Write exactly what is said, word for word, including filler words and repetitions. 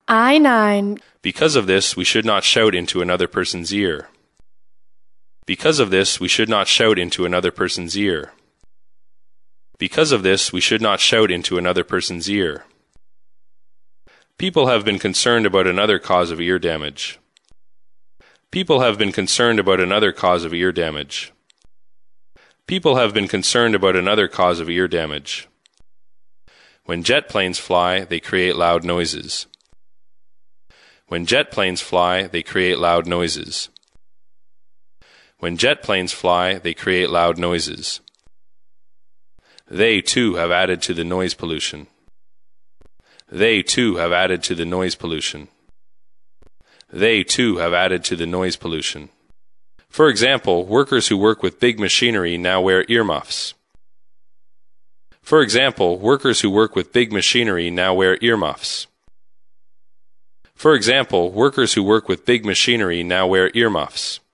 I nine. Because of this, we should not shout into another person's ear. Because of this, we should not shout into another person's ear. Because of this, we should not shout into another person's ear. People have been concerned about another cause of ear damage. People have been concerned about another cause of ear damage. People have been concerned about another cause of ear damage. When jet planes fly, they create loud noises. When jet planes fly, they create loud noises. When jet planes fly, they create loud noises. They, too, have added to the noise pollution. They, too, have added to the noise pollution. They, too, have added to the noise pollution. For example, workers who work with big machinery now wear earmuffs. For example, workers who work with big machinery now wear earmuffs. For example, workers who work with big machinery now wear earmuffs.